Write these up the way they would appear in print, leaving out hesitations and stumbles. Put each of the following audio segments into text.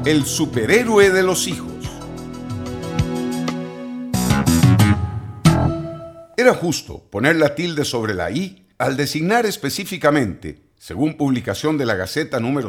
el superhéroe de los hijos. Era justo poner la tilde sobre la I al designar específicamente, según publicación de la Gaceta número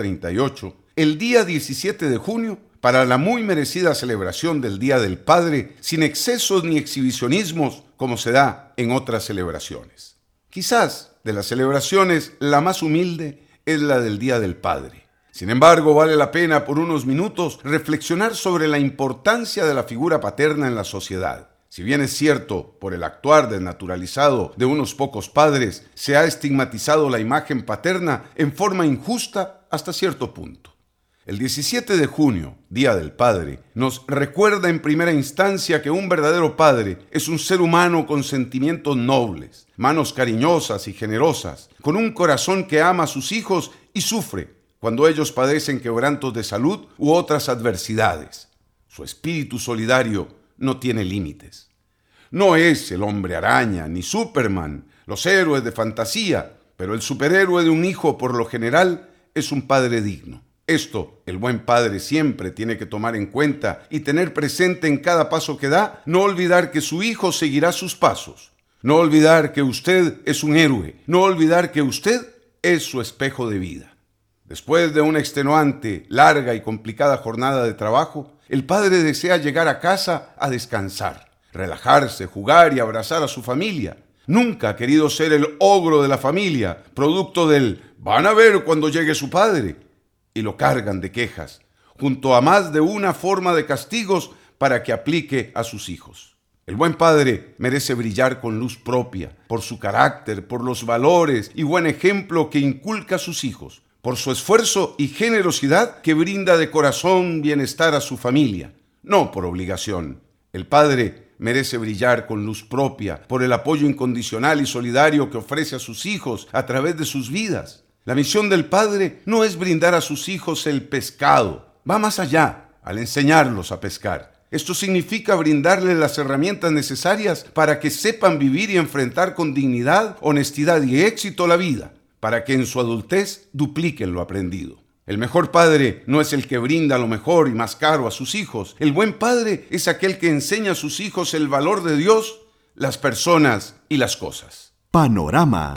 138, el día 17 de junio para la muy merecida celebración del Día del Padre, sin excesos ni exhibicionismos como se da en otras celebraciones. Quizás de las celebraciones la más humilde es la del Día del Padre. Sin embargo, vale la pena por unos minutos reflexionar sobre la importancia de la figura paterna en la sociedad. Si bien es cierto, por el actuar desnaturalizado de unos pocos padres, se ha estigmatizado la imagen paterna en forma injusta hasta cierto punto. El 17 de junio, Día del Padre, nos recuerda en primera instancia que un verdadero padre es un ser humano con sentimientos nobles, manos cariñosas y generosas, con un corazón que ama a sus hijos y sufre cuando ellos padecen quebrantos de salud u otras adversidades. Su espíritu solidario no tiene límites. No es el hombre araña ni Superman, los héroes de fantasía, pero el superhéroe de un hijo por lo general es un padre digno. Esto, el buen padre siempre tiene que tomar en cuenta y tener presente en cada paso que da, no olvidar que su hijo seguirá sus pasos, no olvidar que usted es un héroe, no olvidar que usted es su espejo de vida. Después de una extenuante, larga y complicada jornada de trabajo, el padre desea llegar a casa a descansar, relajarse, jugar y abrazar a su familia. Nunca ha querido ser el ogro de la familia, producto del «van a ver cuando llegue su padre», y lo cargan de quejas, junto a más de una forma de castigos para que aplique a sus hijos. El buen padre merece brillar con luz propia, por su carácter, por los valores y buen ejemplo que inculca a sus hijos, por su esfuerzo y generosidad que brinda de corazón bienestar a su familia, no por obligación. El padre merece brillar con luz propia, por el apoyo incondicional y solidario que ofrece a sus hijos a través de sus vidas. La misión del padre no es brindar a sus hijos el pescado, va más allá al enseñarlos a pescar. Esto significa brindarles las herramientas necesarias para que sepan vivir y enfrentar con dignidad, honestidad y éxito la vida, para que en su adultez dupliquen lo aprendido. El mejor padre no es el que brinda lo mejor y más caro a sus hijos. El buen padre es aquel que enseña a sus hijos el valor de Dios, las personas y las cosas. Panorama.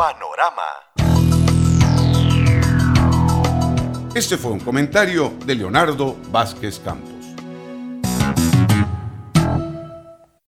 Este fue un comentario de Leonardo Vázquez Campos.